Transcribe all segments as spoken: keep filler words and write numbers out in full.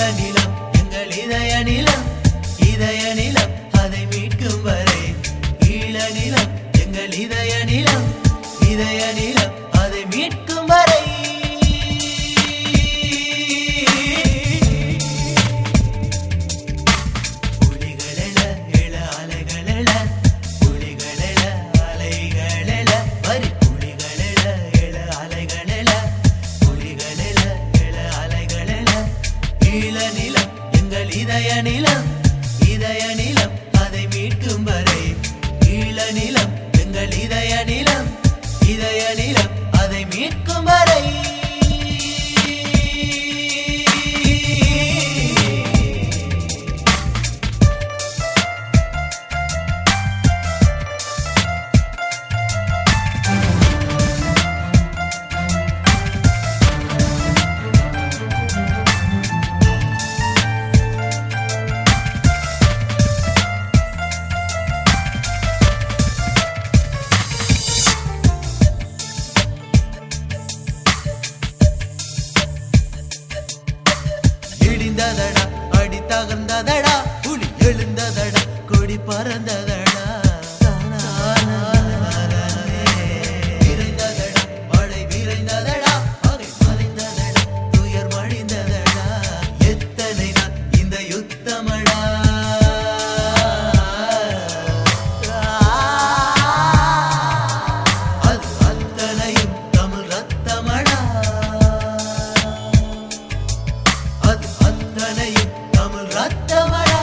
நிலம் எங்கள் இதய நிலம் இதய நிலம் அதை மீட்கும் வரை ஈழ நிலம் எங்கள் இதய நிலம் இதய நிலம் அதை மீட்கும் வரை புலிகளெழ எழ அலைகளெழ புலிகளெழ அலைகளெழ வரி புலிகளெழ எழ அலைகளெழ புலிகளெழ எழ அலைகளெழ ஈழ நிலம் எங்கள் இதய நிலம் இதய நிலம் அதை மீட்கும் வரை ஈழ நிலம் எங்கள் இதய நிலம் இதய நிலம் அதை மீட்கும் வரை இடிந்ததடா அடி தகர்ந்ததடா புலி எழுந்ததடா கொடி பறந்ததடா விரைந்ததடா மழை விரைந்ததடா பகை மறைந்ததடா துயர் மழிந்ததடா எத்தனை நாள் இந்த யுத்தமடா அது அத்தனையும் தமிழ் ரத்தமடா அது அத்தனையும் தமிழ் ரத்தமடா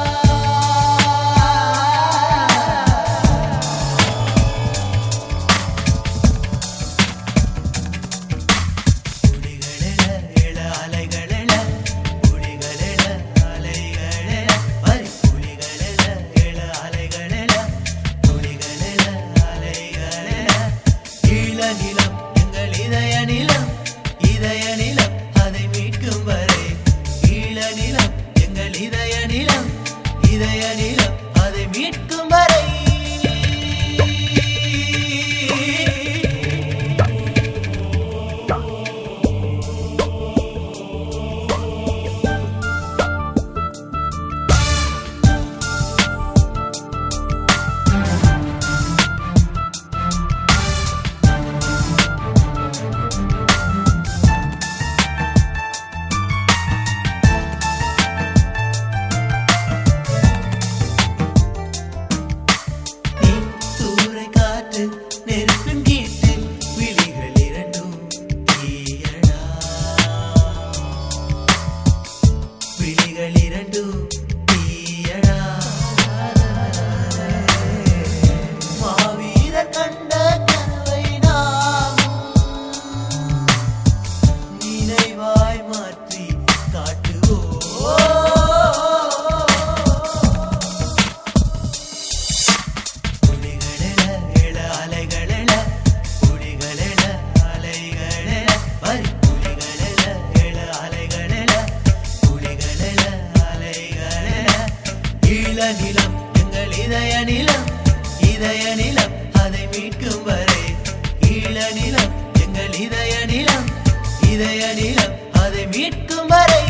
புலிகளெழ எழ அலைகளெழ புலிகளெழ அலைகளெழ வரி புலிகளெழ எழ அலைகளெழ புலிகளெழ அலைகளெழ ஈழ நிலம் எங்கள் இதய நிலம் இதய நிலம் அதை மீட்கும் வரை ஈழ நிலம் எங்கள் இதய நிலம் இதய நிலம் அதை மீட்கும் வரை நீ சூறை காற்று நெருப்பின் கீற்று விழிகள் இரண்டும் தீயடா விழிகள் இரண்டும் தீயடா மாவீரர் கண்ட கனவை நாமும் நினைவாய் மாற்றி காட்டுவோம் புலிகளெழ எழ அலைகளெழ புலிகளெழ அலைகளெழ வரி புலிகளெழ எழ அலைகளெழ புலிகளெழ அலைகளெழ ஈழ நிலம் எங்கள் இதய நிலம் இதய நிலம் அதை மீட்கும் வரை ஈழ நிலம் எங்கள் இதய நிலம் இதய நிலம் அதை மீட்கும் வரை